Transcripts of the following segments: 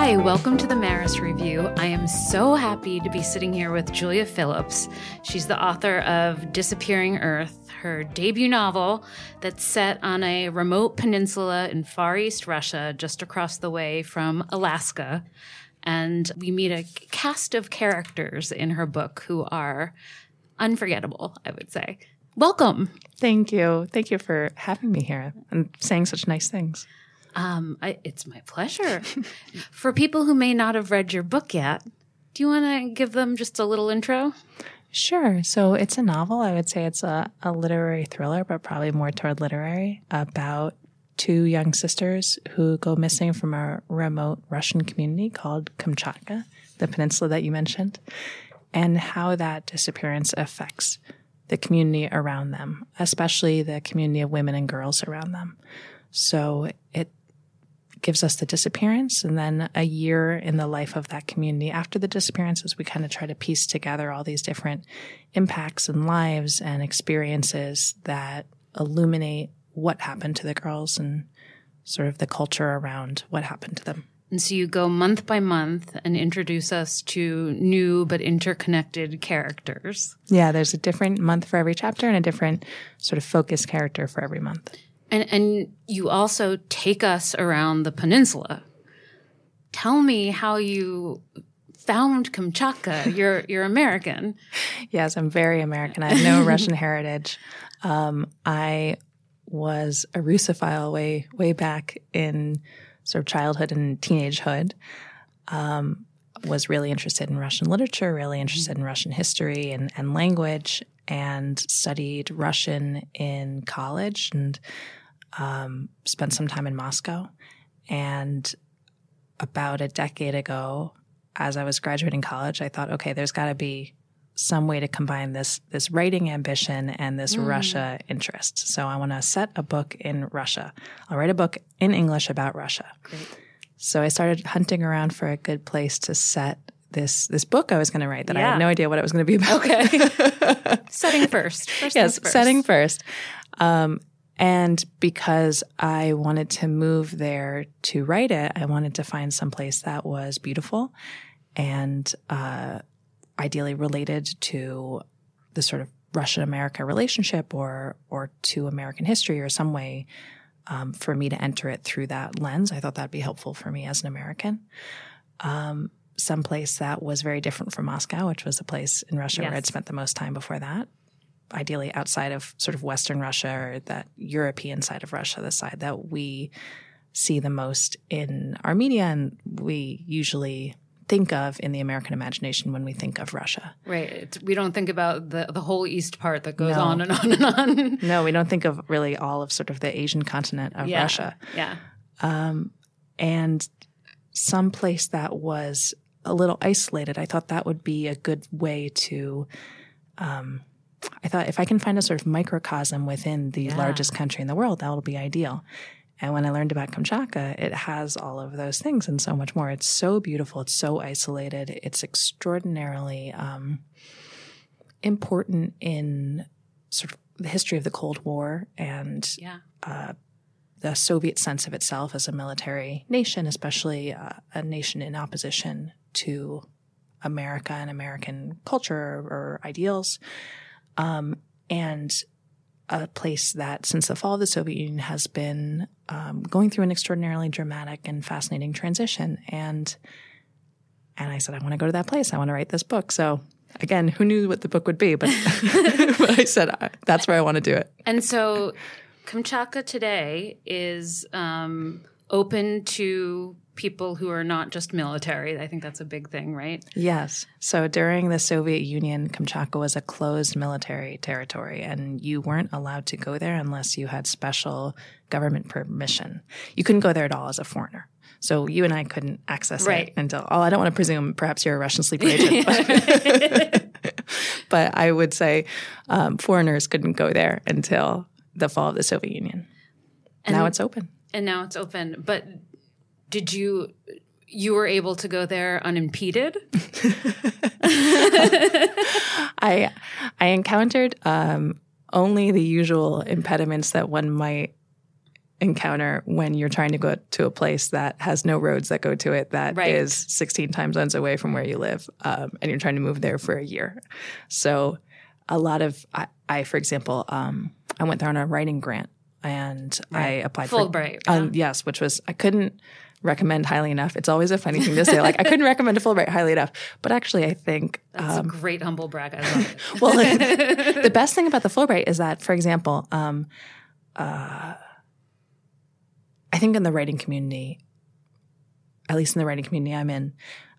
Hi, welcome to the Maris Review. I am so happy to be sitting here with Julia Phillips. She's the author of Disappearing Earth, her debut novel that's set on a remote peninsula in Far East Russia, just across the way from Alaska. And we meet a cast of characters in her book who are unforgettable, I would say. Welcome. Thank you. Thank you for having me here and saying such nice things. It's my pleasure. For people who may not have read your book yet, do you want to give them just a little intro? Sure. So it's a novel. I would say it's a literary thriller, but probably more toward literary, about two young sisters who go missing from a remote Russian community called Kamchatka, the peninsula that you mentioned, and how that disappearance affects the community around them, especially the community of women and girls around them. So it gives us the disappearance and then a year in the life of that community after the disappearance, as we kind of try to piece together all these different impacts and lives and experiences that illuminate what happened to the girls and sort of the culture around what happened to them. And so you go month by month and introduce us to new but interconnected characters. Yeah, there's a different month for every chapter and a different sort of focus character for every month. And you also take us around the peninsula. Tell me how you found Kamchatka. You're American. Yes, I'm very American. I have no Russian heritage. I was a Russophile way back in sort of childhood and teenagehood. Was really interested in Russian literature, really interested in Russian history and language, and studied Russian in college and spent some time in Moscow. And about a decade ago, as I was graduating college, I thought, okay, there's got to be some way to combine this writing ambition and this Russia interest. So I want to set a book in Russia. I'll write a book in English about Russia. Great. So I started hunting around for a good place to set this book I was going to write that I had no idea what it was going to be about. Okay. Setting first. Yes, setting first. And because I wanted to move there to write it, I wanted to find some place that was beautiful and ideally related to the sort of Russian-America relationship or to American history or some way for me to enter it through that lens. I thought that'd be helpful for me as an American. Some place that was very different from Moscow, which was a place in Russia where I'd spent the most time before that. Ideally outside of sort of Western Russia or that European side of Russia, the side that we see the most in our media and we usually think of in the American imagination when we think of Russia. Right. We don't think about the whole east part that goes on and on and on. No, we don't think of really all of sort of the Asian continent of Russia. Yeah. And some place that was a little isolated, I thought that would be a good way to I thought if I can find a sort of microcosm within the largest country in the world, that will be ideal. And when I learned about Kamchatka, it has all of those things and so much more. It's so beautiful. It's so isolated. It's extraordinarily important in sort of the history of the Cold War and the Soviet sense of itself as a military nation, especially a nation in opposition to America and American culture or ideals. And a place that since the fall of the Soviet Union has been going through an extraordinarily dramatic and fascinating transition. And I said, I want to go to that place. I want to write this book. So again, who knew what the book would be? But, but I said, that's where I want to do it. And so Kamchatka today is open to people who are not just military. I think that's a big thing, right? Yes. So during the Soviet Union, Kamchatka was a closed military territory, and you weren't allowed to go there unless you had special government permission. You couldn't go there at all as a foreigner. So you and I couldn't access it until, I don't want to presume perhaps you're a Russian sleeper agent. But I would say foreigners couldn't go there until the fall of the Soviet Union. And now it's open. And now it's open. But did you were able to go there unimpeded? I encountered only the usual impediments that one might encounter when you're trying to go to a place that has no roads that go to it, that is 16 time zones away from where you live, and you're trying to move there for a year. So a lot of, I for example, I went there on a writing grant, and I applied Fulbright. for yes, which was, I couldn't recommend highly enough. It's always a funny thing to say, like, I couldn't recommend a Fulbright highly enough. But actually, I think that's a great humble brag. I love it. Well, the best thing about the Fulbright is that, for example, I think in the writing community, at least in the writing community I'm in,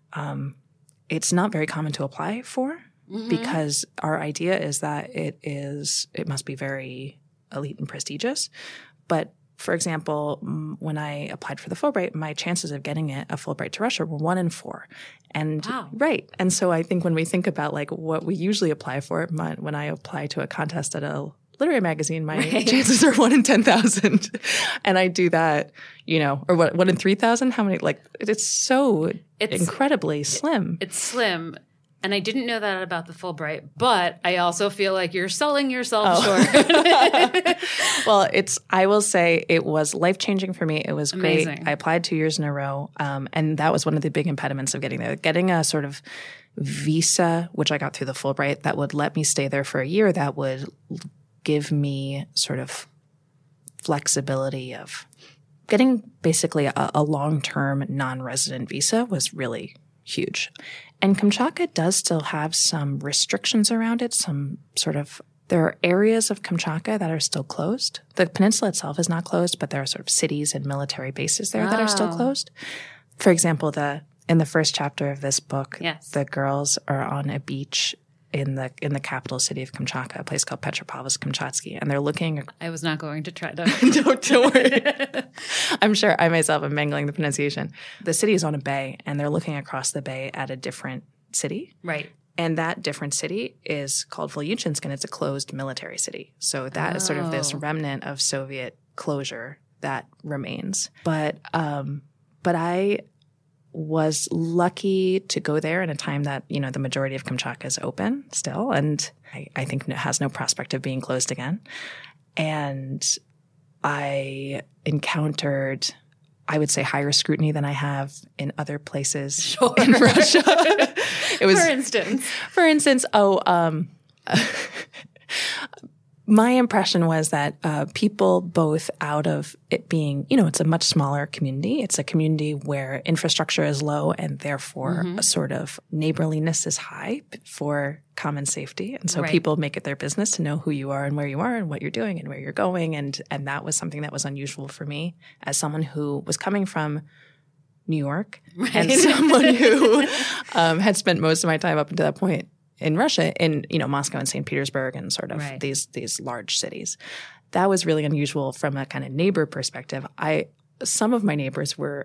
it's not very common to apply for, because our idea is that it must be very elite and prestigious. But for example, when I applied for the Fulbright, my chances of getting a Fulbright to Russia were 1 in 4. And wow. Right. And so I think when we think about like what we usually apply for, when I apply to a contest at a literary magazine, my chances are 1 in 10,000. And I do that, or 1 in 3,000? How many? Like, it's incredibly slim. It's slim. And I didn't know that about the Fulbright, but I also feel like you're selling yourself short. Well, I will say it was life-changing for me. It was amazing. Great. I applied 2 years in a row. And that was one of the big impediments of getting there. Getting a sort of visa, which I got through the Fulbright, that would let me stay there for a year, that would give me sort of flexibility of getting basically a long-term non-resident visa was really huge. And Kamchatka does still have some restrictions around it, there are areas of Kamchatka that are still closed. The peninsula itself is not closed, but there are sort of cities and military bases there that are still closed. For example, in the first chapter of this book, the girls are on a beach in the capital city of Kamchatka, a place called Petropavlovsk-Kamchatsky, and they're looking. I was not going to try to. Don't worry. I'm sure I myself am mangling the pronunciation. The city is on a bay, and they're looking across the bay at a different city. Right. And that different city is called Vilyuchinsk, and it's a closed military city. So that is sort of this remnant of Soviet closure that remains. But I was lucky to go there in a time that, the majority of Kamchatka is open still, and I think it has no prospect of being closed again. And I encountered, I would say, higher scrutiny than I have in other places in Russia. It was, for instance, my impression was that people, both out of it being, it's a much smaller community. It's a community where infrastructure is low, and therefore a sort of neighborliness is high for common safety. And so people make it their business to know who you are and where you are and what you're doing and where you're going. And that was something that was unusual for me as someone who was coming from New York and someone who had spent most of my time up until that point in Russia, in Moscow and St. Petersburg and sort of these large cities. That was really unusual from a kind of neighbor perspective. Some of my neighbors were,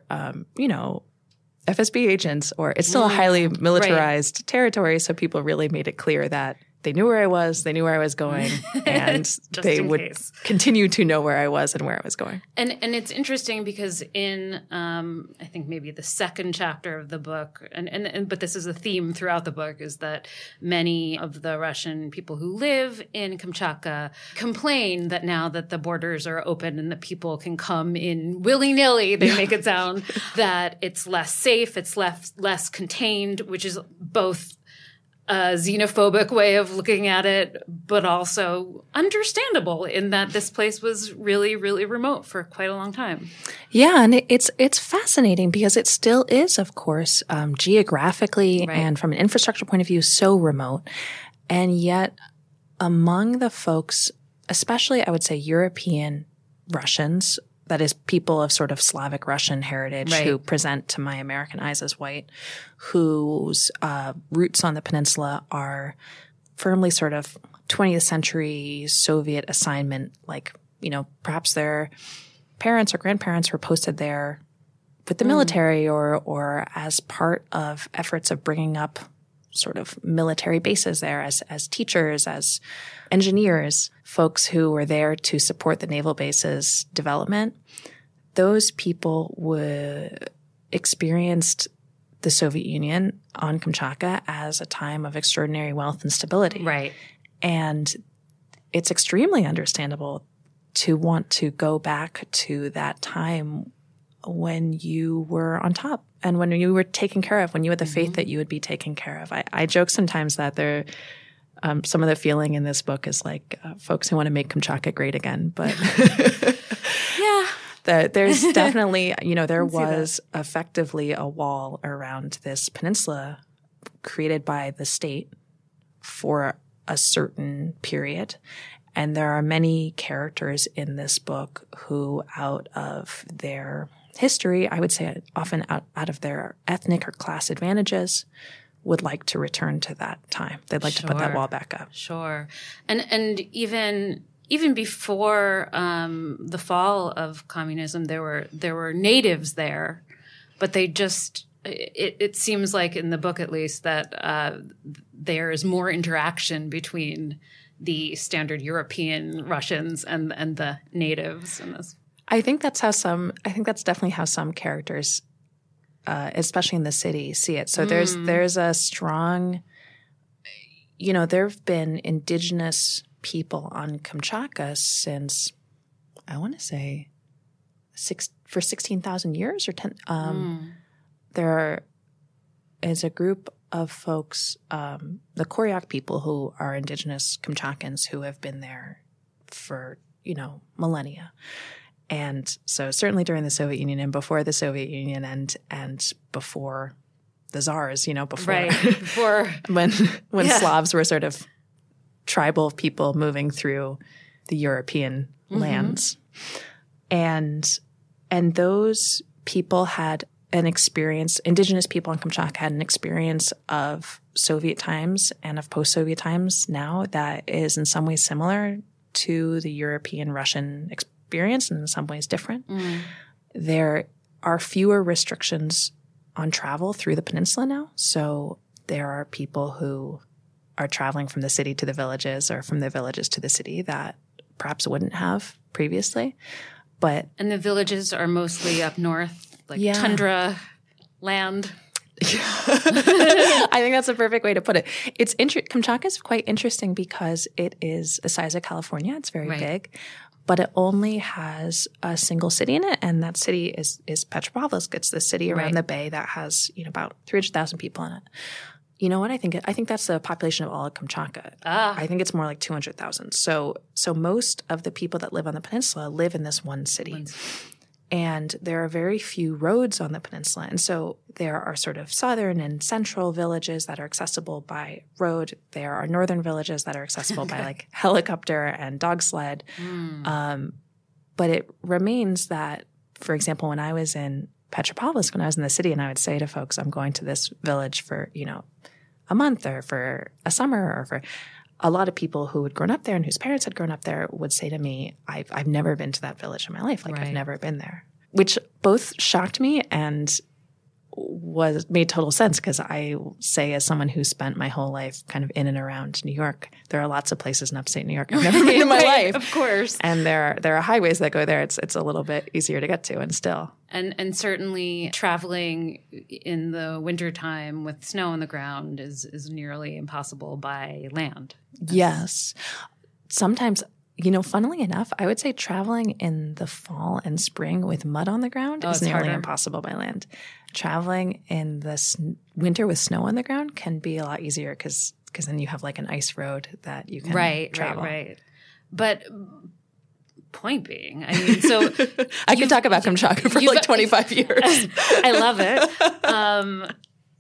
FSB agents, or it's still a highly militarized territory, so people really made it clear that they knew where I was, they knew where I was going, and they would continue to know where I was and where I was going. And it's interesting because in I think maybe the second chapter of the book, but this is a theme throughout the book, is that many of the Russian people who live in Kamchatka complain that now that the borders are open and the people can come in willy-nilly, they make it sound that it's less safe, it's less contained, which is both a xenophobic way of looking at it, but also understandable in that this place was really, really remote for quite a long time. Yeah, and it's fascinating because it still is, of course, geographically and from an infrastructure point of view, so remote. And yet among the folks, especially I would say European Russians, that is people of sort of Slavic Russian heritage who present to my American eyes as white, whose roots on the peninsula are firmly sort of 20th century Soviet assignment, like, perhaps their parents or grandparents were posted there with the military or as part of efforts of bringing up sort of military bases there as teachers, as engineers, folks who were there to support the naval bases development. Those people experienced the Soviet Union on Kamchatka as a time of extraordinary wealth and stability. Right. And it's extremely understandable to want to go back to that time when you were on top and when you were taken care of, when you had the faith that you would be taken care of. I joke sometimes that there, some of the feeling in this book is like folks who want to make Kamchatka great again. But yeah, there's definitely, there was effectively a wall around this peninsula created by the state for a certain period. And there are many characters in this book who, out of their history, I would say often out of their ethnic or class advantages, would like to return to that time. They'd like to put that wall back up. Sure. And even before the fall of communism, there were natives there, but they just it seems like in the book at least that there is more interaction between the standard European Russians and the natives in this. I think that's definitely how some characters, especially in the city, see it. So there's a strong, there have been indigenous people on Kamchatka since, I want to say, for 16,000 years or 10. There is a group of folks, the Koryak people, who are indigenous Kamchatkans who have been there for, millennia. And so certainly during the Soviet Union and before the Soviet Union and before the czars, before when Slavs were sort of tribal people moving through the European lands. And those people had an experience, indigenous people on Kamchatka had an experience of Soviet times and of post-Soviet times now that is in some ways similar to the European Russian experience and in some ways different. There are fewer restrictions on travel through the peninsula now. So there are people who are traveling from the city to the villages or from the villages to the city that perhaps wouldn't have previously. And the villages are mostly up north, like tundra land. I think that's a perfect way to put it. Kamchatka is quite interesting because it is the size of California. It's very big, but it only has a single city in it, and that city is Petropavlovsk. It's the city around the bay that has about 300,000 people in it. You know what I think? I think that's the population of all of Kamchatka. I think it's more like 200,000. So most of the people that live on the peninsula live in this one city. And there are very few roads on the peninsula. And so there are sort of southern and central villages that are accessible by road. There are northern villages that are accessible by like helicopter and dog sled. But it remains that, for example, when I was in Petropavlovsk, when I was in the city, and I would say to folks, I'm going to this village for, a month or for a summer or for a lot of people who had grown up there and whose parents had grown up there would say to me, I've never been to that village in my life. I've never been there, which both shocked me and made total sense because I say, as someone who spent my whole life kind of in and around New York, there are lots of places in upstate New York I've never been in my life. Of course. And there are highways that go there. It's a little bit easier to get to and still. And certainly traveling in the wintertime with snow on the ground is nearly impossible by land. Yes. Sometimes, funnily enough, I would say traveling in the fall and spring with mud on the ground is nearly impossible by land. Traveling in the winter with snow on the ground can be a lot easier because then you have like an ice road that you can travel. Right. But point being, I mean, so I could talk about Kamchatka for like 25 years. I love it.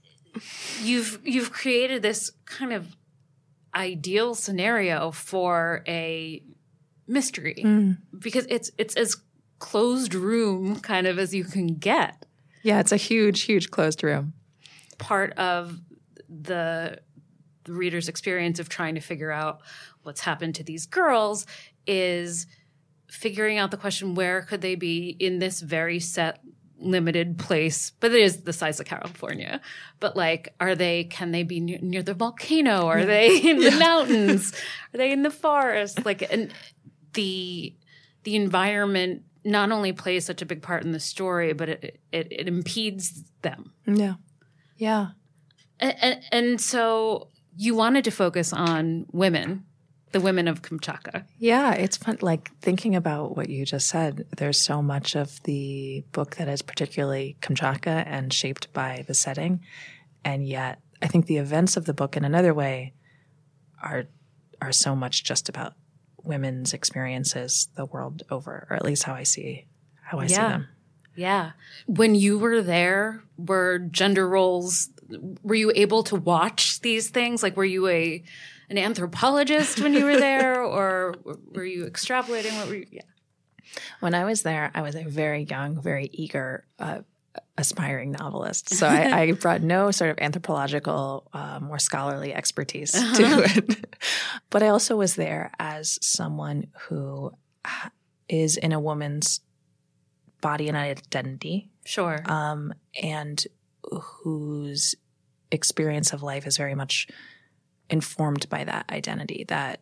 You've created this kind of ideal scenario for a mystery because it's as closed room kind of as you can get. Yeah, it's a huge, huge closed room. Part of the reader's experience of trying to figure out what's happened to these girls is figuring out the question, where could they be in this very set, limited place? But it is the size of California. But can they be near the volcano? Are they in the mountains? Are they in the forest? And the environment not only plays such a big part in the story, but it impedes them. Yeah. Yeah. And so you wanted to focus on women The women of Kamchatka. Yeah, it's fun. Like thinking about what you just said, there's so much of the book that is particularly Kamchatka and shaped by the setting. And yet I think the events of the book in another way are so much just about women's experiences the world over, or at least how I see them. Yeah. When you were there, were gender roles, were you able to watch these things? Like, were you an anthropologist when you were there, or were you extrapolating? What were you? Yeah. When I was there, I was a very young, very eager, aspiring novelist. So I brought no sort of anthropological or scholarly expertise to it. But I also was there as someone who is in a woman's body and identity. Sure. And whose experience of life is very much informed by that identity, that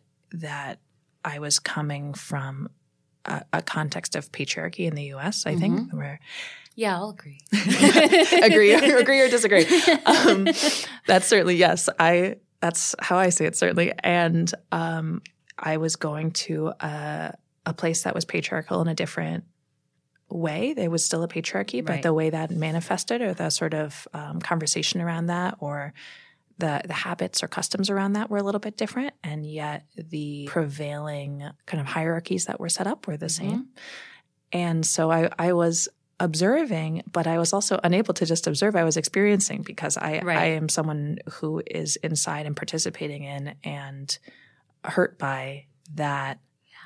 I was coming from a context of patriarchy in the U.S., I think, where yeah, I'll agree. agree or disagree. That's certainly, yes. That's how I see it, certainly. And I was going to a place that was patriarchal in a different way. There was still a patriarchy, but the way that manifested, or the sort of conversation around that, or the habits or customs around that were a little bit different. And yet the prevailing kind of hierarchies that were set up were the same. And so I was observing, but I was also unable to just observe. I was experiencing, because I am someone who is inside and participating in and hurt by that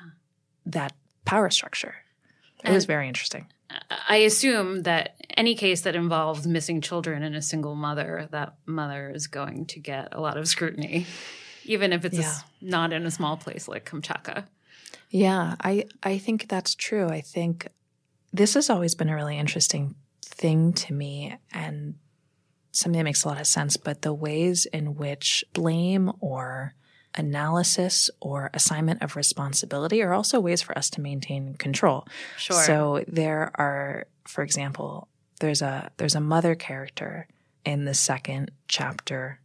power structure. It was very interesting. I assume that any case that involves missing children and a single mother, that mother is going to get a lot of scrutiny, even if it's not in a small place like Kamchatka. Yeah, I think that's true. I think this has always been a really interesting thing to me, and something that makes a lot of sense, but the ways in which blame or analysis or assignment of responsibility are also ways for us to maintain control. Sure. So there are, for example, there's a mother character in the second chapter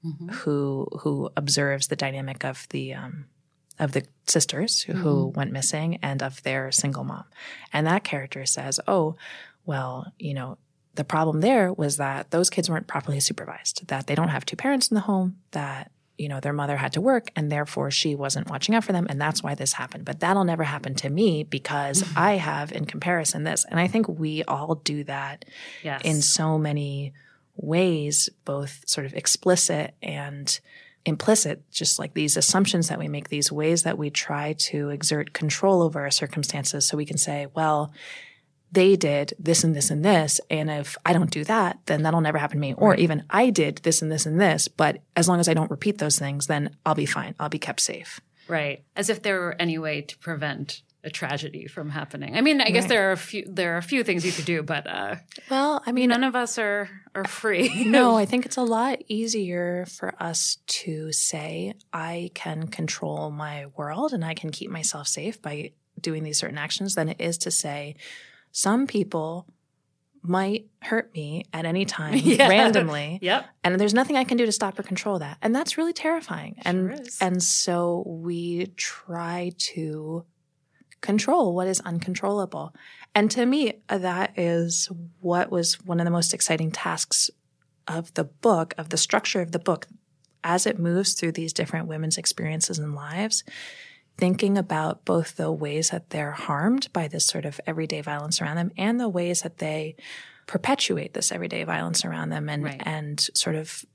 who observes the dynamic of the sisters who went missing and of their single mom. And that character says, oh, well, the problem there was that those kids weren't properly supervised, that they don't have two parents in the home, that their mother had to work, and therefore she wasn't watching out for them, and that's why this happened. But that'll never happen to me because I have, in comparison, this. And I think we all do that in so many ways, both sort of explicit and implicit, just like these assumptions that we make, these ways that we try to exert control over our circumstances so we can say, well, they did this and this and this, and if I don't do that, then that'll never happen to me. Or even I did this and this and this, but as long as I don't repeat those things, then I'll be fine. I'll be kept safe. Right. As if there were any way to prevent a tragedy from happening. I mean, I guess there are a few things you could do, but none of us are free. No, I think it's a lot easier for us to say I can control my world and I can keep myself safe by doing these certain actions than it is to say some people might hurt me at any time randomly. Yep. And there's nothing I can do to stop or control that. And that's really terrifying. And so we try to control what is uncontrollable. And to me, that is what was one of the most exciting tasks of the book, of the structure of the book, as it moves through these different women's experiences and lives, thinking about both the ways that they're harmed by this sort of everyday violence around them and the ways that they perpetuate this everyday violence around them. And sort of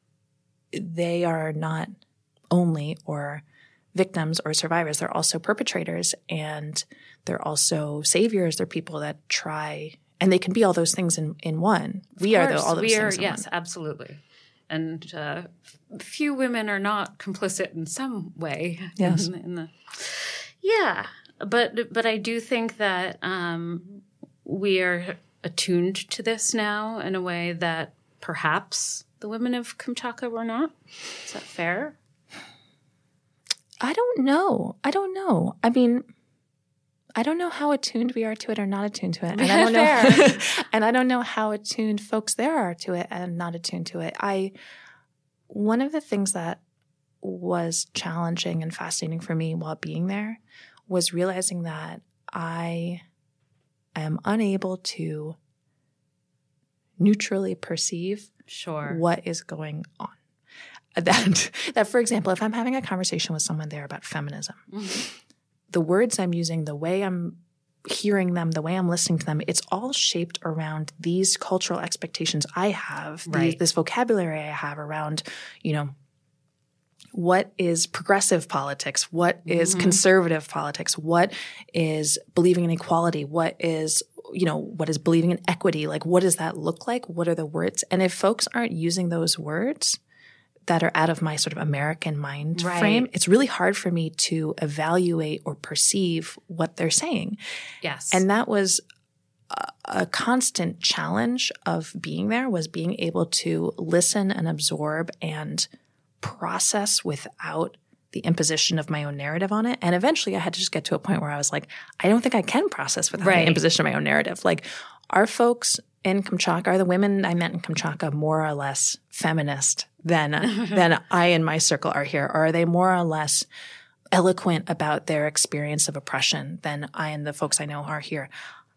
they are not only or victims or survivors, they're also perpetrators, and they're also saviors. They're people that try, and they can be all those things in one. We are all those things in yes, one. Absolutely. And few women are not complicit in some way. Yes. But I do think that we are attuned to this now in a way that perhaps the women of Kamchatka were not. Is that fair? I don't know. I mean, I don't know how attuned we are to it or not attuned to it. And I don't know and I don't know how attuned folks there are to it and not attuned to it. One of the things that was challenging and fascinating for me while being there was realizing that I am unable to neutrally perceive what is going on. That, for example, if I'm having a conversation with someone there about feminism, the words I'm using, the way I'm hearing them, the way I'm listening to them, it's all shaped around these cultural expectations I have, this vocabulary I have around, what is progressive politics? What is conservative politics? What is believing in equality? What is believing in equity? Like, what does that look like? What are the words? And if folks aren't using those words that are out of my sort of American mind frame, it's really hard for me to evaluate or perceive what they're saying. Yes. And that was a constant challenge of being there, was being able to listen and absorb and process without the imposition of my own narrative on it. And eventually I had to just get to a point where I was like, I don't think I can process without the imposition of my own narrative. Like, are folks in Kamchatka, are the women I met in Kamchatka more or less feminist than I in my circle are here? Or are they more or less eloquent about their experience of oppression than I and the folks I know are here?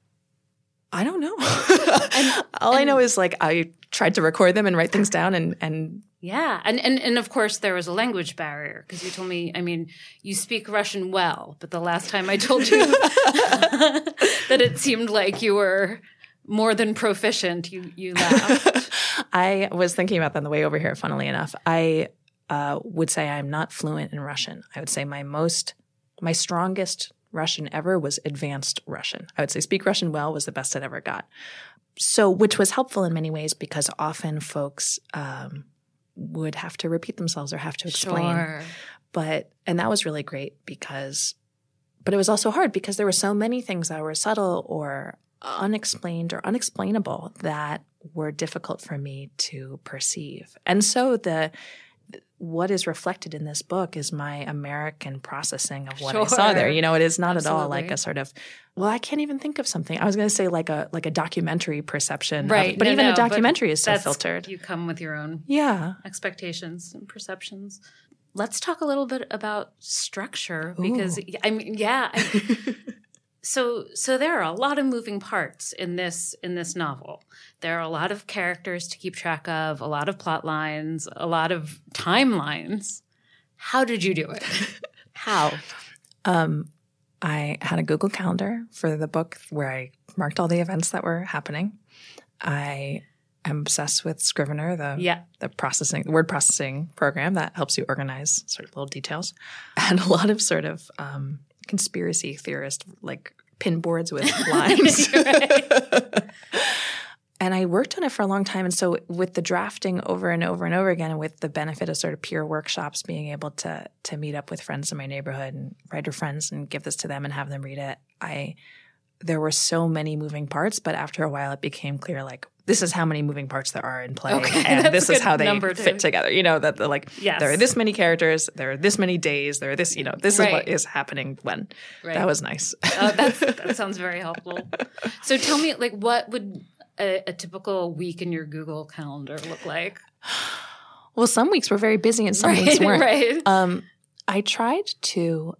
I don't know. All I know is, like, I tried to record them and write things down and yeah. And of course there was a language barrier, because you told me, I mean, you speak Russian well, but the last time I told you that it seemed like you were more than proficient, you laughed. I was thinking about that on the way over here, funnily enough. I would say I'm not fluent in Russian. I would say my strongest Russian ever was advanced Russian. I would say speak Russian well was the best I'd ever got. So, which was helpful in many ways, because often folks would have to repeat themselves or have to explain. Sure. And that was really great but it was also hard because there were so many things that were subtle or unexplained or unexplainable that were difficult for me to perceive. And so what is reflected in this book is my American processing of what I saw there. It is not at all like a sort of, I can't even think of something. I was going to say like a documentary perception. Right. But even a documentary is so filtered. You come with your own expectations and perceptions. Let's talk a little bit about structure, because So there are a lot of moving parts in this novel. There are a lot of characters to keep track of, a lot of plot lines, a lot of timelines. How did you do it? How? I had a Google Calendar for the book where I marked all the events that were happening. I am obsessed with Scrivener, the word processing program that helps you organize sort of little details, and a lot of sort of conspiracy theorist like pin boards with lines. And I worked on it for a long time. And so with the drafting over and over and over again, and with the benefit of sort of peer workshops, being able to meet up with friends in my neighborhood and writer friends and give this to them and have them read it, there were so many moving parts. But after a while, it became clear, like, this is how many moving parts there are in play. Okay, and this is how they fit together. There are this many characters, there are this many days, there are this, this is what is happening when. Right. That was nice. That sounds very helpful. So tell me, like, what would a typical week in your Google Calendar look like? Well, some weeks were very busy and some weeks weren't. Right. I tried to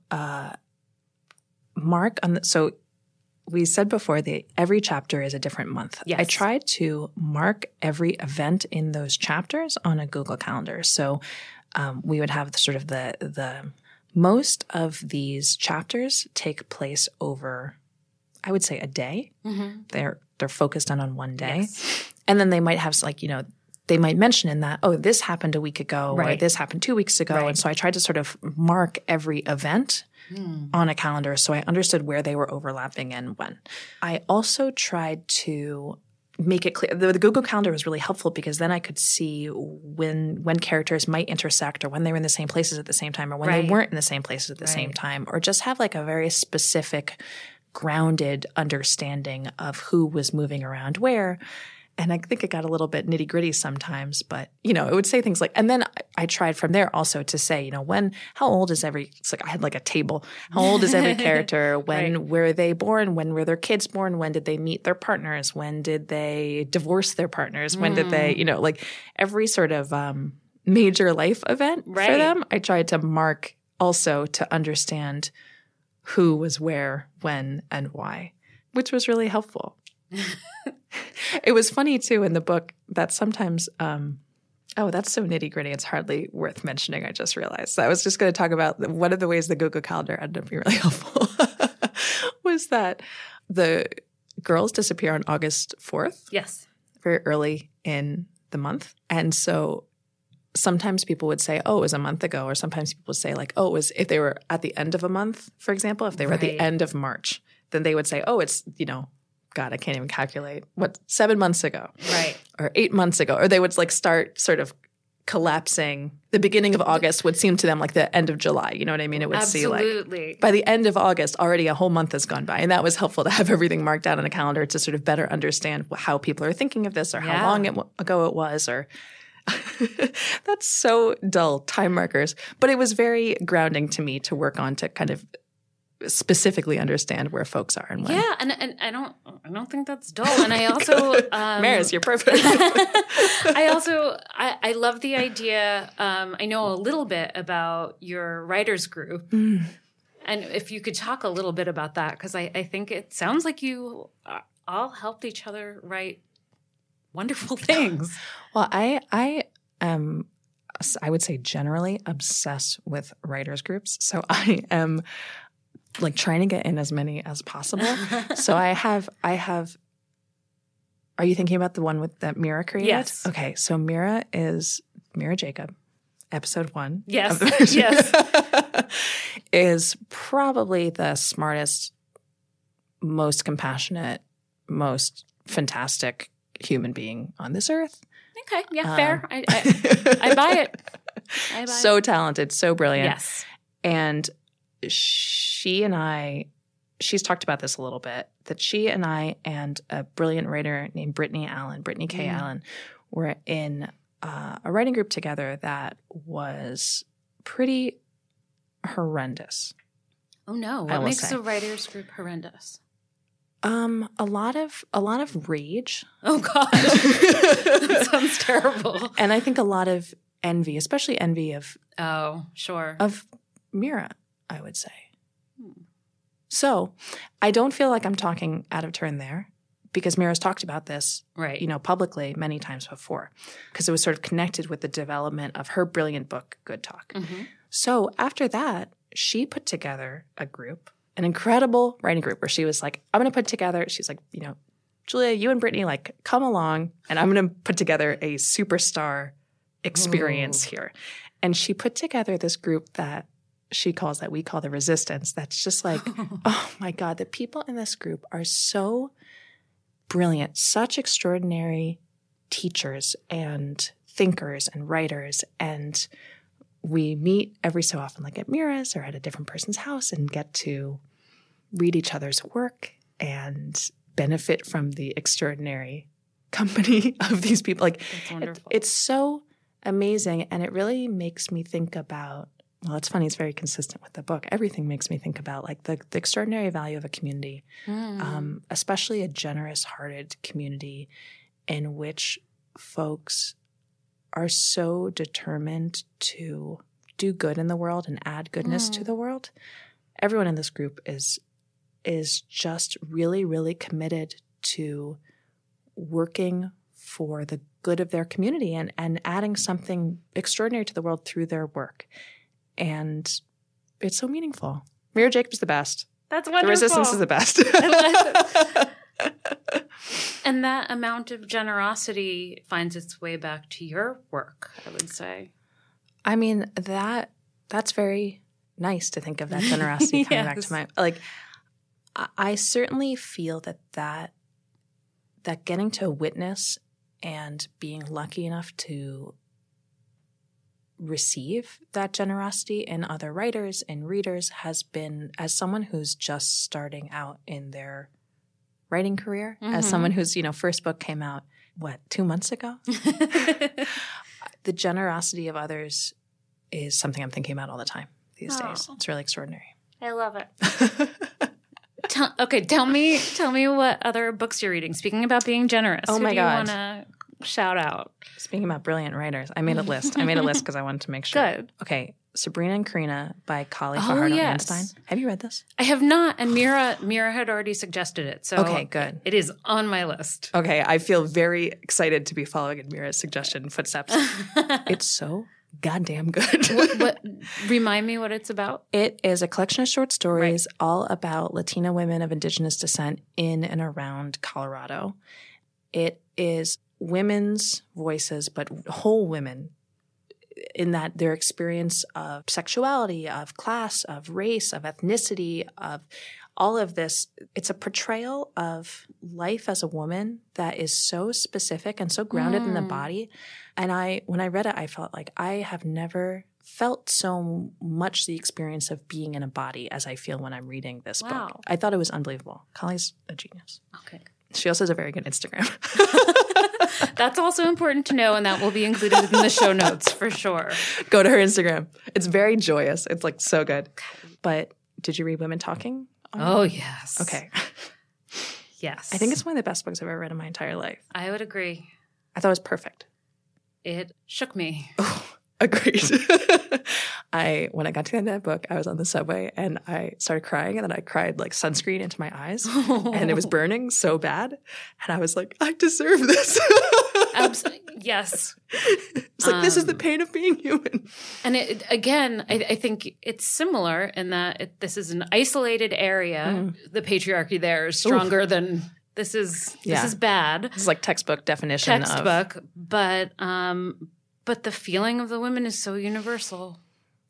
mark on so we said before that every chapter is a different month. Yes. I tried to mark every event in those chapters on a Google Calendar. So we would have sort of the most of these chapters take place over, I would say, a day. Mm-hmm. They're focused on one day. Yes. And then they might have they might mention in that, this happened a week ago, or this happened 2 weeks ago. Right. And so I tried to sort of mark every event on a calendar so I understood where they were overlapping and when. I also tried to make it clear. The Google Calendar was really helpful because then I could see when characters might intersect, or when they were in the same places at the same time, or when they weren't in the same places at the same time, or just have like a very specific, grounded understanding of who was moving around where. And I think it got a little bit nitty gritty sometimes, but, it would say things like, and then I tried from there also to say, how old is it's like I had like a table. How old is every character? When were they born? When were their kids born? When did they meet their partners? When did they divorce their partners? When did they, like every sort of major life event for Right. them. I tried to mark also to understand who was where, when, and why, which was really helpful. It was funny too in the book that sometimes that's so nitty-gritty. It's hardly worth mentioning, I just realized. So I was just going to talk about one of the ways the Google Calendar ended up being really helpful was that the girls disappear on August 4th. Yes. Very early in the month. And so sometimes people would say, oh, it was a month ago. Or sometimes people would say like, oh, it was if they were at the end of a month, for example, if they were at the Right. end of March, then they would say, oh, it's, God, I can't even calculate. 7 months ago? Right. Or 8 months ago? Or they would like start sort of collapsing. The beginning of August would seem to them like the end of July. You know what I mean? It would see like Absolutely. by the end of August, already a whole month has gone by. And that was helpful to have everything marked out on a calendar to sort of better understand how people are thinking of this or how long ago it was or that's so dull, time markers. But it was very grounding to me to work on to kind of specifically understand where folks are and when. Yeah, and I don't think that's dull. And I also Maris, you're perfect. I love the idea. I know a little bit about your writers group. And if you could talk a little bit about that, because I think it sounds like you all helped each other write wonderful things. Well, I am, I would say generally obsessed with writers groups. So I am like trying to get in as many as possible. So I have, are you thinking about the one that Mira created? Yes. Okay. So Mira Jacob, episode 1. Yes. Of the version Yes. is probably the smartest, most compassionate, most fantastic human being on this earth. Okay. Yeah. Fair. I buy it. I buy So it. talented, so brilliant. Yes. And she and I, she's talked about this a little bit, that she and I and a brilliant writer named Brittany K. Allen, were in a writing group together that was pretty horrendous. Oh no! I What will makes say. a writers group horrendous? A lot of rage. Oh gosh, that sounds terrible. And I think a lot of envy, especially envy of Sure. Mira, I would say. So I don't feel like I'm talking out of turn there because Mira's talked about this, Right. Publicly many times before because it was sort of connected with the development of her brilliant book, Good Talk. Mm-hmm. So after that, she put together a group, an incredible writing group where she was like, I'm going to put together, she's like, Julia, you and Brittany, like, come along and I'm going to put together a superstar experience here. And she put together this group that we call the Resistance. That's just like, oh my God, the people in this group are so brilliant, such extraordinary teachers and thinkers and writers. And we meet every so often, like at Mira's or at a different person's house, and get to read each other's work and benefit from the extraordinary company of these people. Like, That's wonderful. it's so amazing. And it really makes me think about, well, it's funny, it's very consistent with the book. Everything makes me think about like the extraordinary value of a community, especially a generous-hearted community in which folks are so determined to do good in the world and add goodness to the world. Everyone in this group is just really, really committed to working for the good of their community and adding something extraordinary to the world through their work. And it's so meaningful. Mira Jacob's the best. That's wonderful. The Resistance is the best. And that amount of generosity finds its way back to your work, I would say. I mean, that's very nice to think of that generosity coming back to my, like, I certainly feel that getting to witness and being lucky enough to receive that generosity in other writers and readers has been, as someone who's just starting out in their writing career, as someone whose, first book came out, 2 months ago? The generosity of others is something I'm thinking about all the time these days. It's really extraordinary. I love it. Tell me what other books you're reading. Speaking about being generous. Oh my Who God. do you want to shout out. Speaking about brilliant writers, I made a list. Because I wanted to make sure. Good. Okay, Sabrina and Karina by Kali Fajardo-Einstein. Have you read this? I have not, and Mira had already suggested it. So okay, good. It is on my list. Okay, I feel very excited to be following in Mira's suggestion footsteps. It's so goddamn good. what remind me what it's about? It is a collection of short stories all about Latina women of indigenous descent in and around Colorado. It is women's voices, but whole women, in that their experience of sexuality, of class, of race, of ethnicity, of all of this. It's a portrayal of life as a woman that is so specific and so grounded in the body. And when I read it, I felt like I have never felt so much the experience of being in a body as I feel when I'm reading this book. I thought it was unbelievable. Kali's a genius. Okay. She also has a very good Instagram. That's also important to know, and that will be included in the show notes for sure. Go to her Instagram. It's very joyous. It's like so good. But did you read Women Talking? Oh, yes. Okay. Yes. I think it's one of the best books I've ever read in my entire life. I would agree. I thought it was perfect. It shook me. Oh, agreed. When I got to the end of that book, I was on the subway and I started crying, and then I cried like sunscreen into my eyes and it was burning so bad. And I was like, I deserve this. Absolutely. Yes. It's like, this is the pain of being human. And I think it's similar in that this is an isolated area. The patriarchy there is stronger than this is bad. This is like textbook definition of. But the feeling of the women is so universal.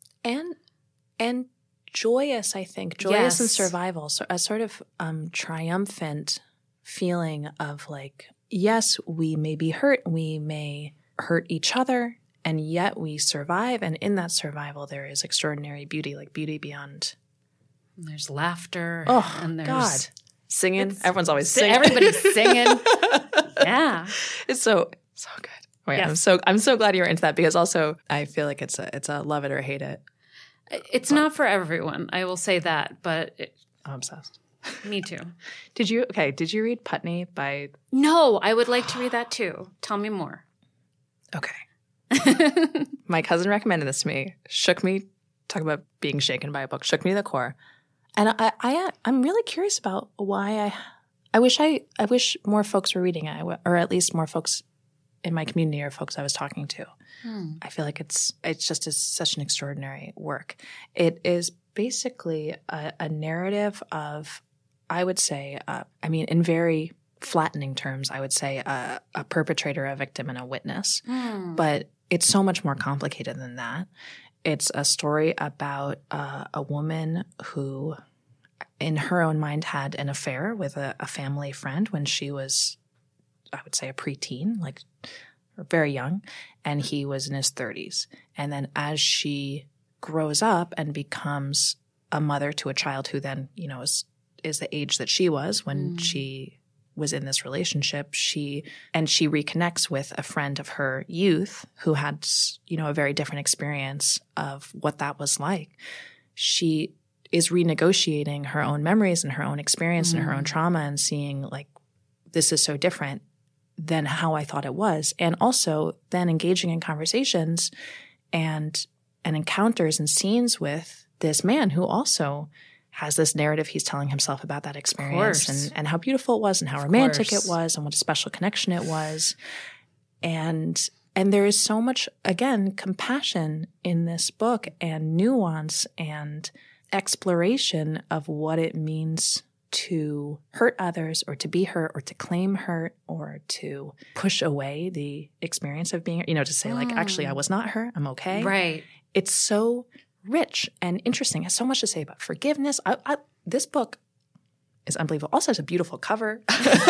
And joyous, I think. Joyous in survival. So a sort of triumphant feeling of like, yes, we may be hurt, we may hurt each other, and yet we survive. And in that survival, there is extraordinary beauty, like beauty beyond. And there's laughter. Oh, and there's God. Singing. Everyone's always singing. Everybody's singing. Yeah. It's so good. Oh, yeah. Yes. I'm so glad you're into that, because also I feel like it's a love it or hate it. It's not for everyone. I will say that, but I'm obsessed. Me too. Did you read Putney by? No, I would like to read that too. Tell me more. Okay. My cousin recommended this to me. Shook me. Talk about being shaken by a book. Shook me to the core. And I'm really curious about why I wish more folks were reading it, or at least more folks in my community or folks I was talking to. I feel like it's just such an extraordinary work. It is basically a narrative of, I would say, in very flattening terms, I would say a perpetrator, a victim, and a witness. But it's so much more complicated than that. It's a story about a woman who, in her own mind, had an affair with a family friend when she was, I would say, a preteen, like very young, and he was in his 30s. And then as she grows up and becomes a mother to a child who then, is the age that she was when she was in this relationship, she reconnects with a friend of her youth who had, a very different experience of what that was like. She is renegotiating her own memories and her own experience and her own trauma, and seeing like, this is so different than how I thought it was. And also then engaging in conversations and encounters and scenes with this man who also has this narrative he's telling himself about that experience and how beautiful it was and how romantic it was and what a special connection it was. And there is so much, again, compassion in this book and nuance and exploration of what it means to hurt others or to be hurt or to claim hurt or to push away the experience of being, to say like, actually, I was not hurt. I'm okay. Right. It's so rich and interesting. It has so much to say about forgiveness. This book is unbelievable. Also has a beautiful cover.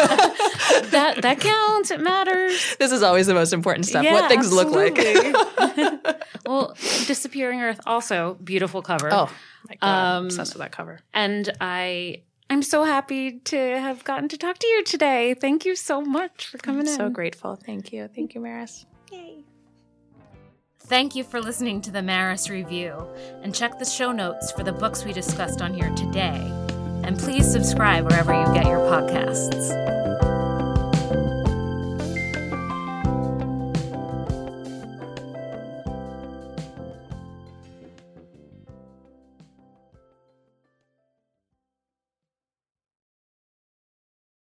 That counts. It matters. This is always the most important stuff. What things absolutely. Look like. Well, Disappearing Earth, also beautiful cover. Oh my God. I'm obsessed with that cover. And I'm so happy to have gotten to talk to you today. Thank you so much for coming in. So grateful. Thank you. Thank you, Maris. Yay. Thank you for listening to the Maris Review, and check the show notes for the books we discussed on here today. And please subscribe wherever you get your podcasts.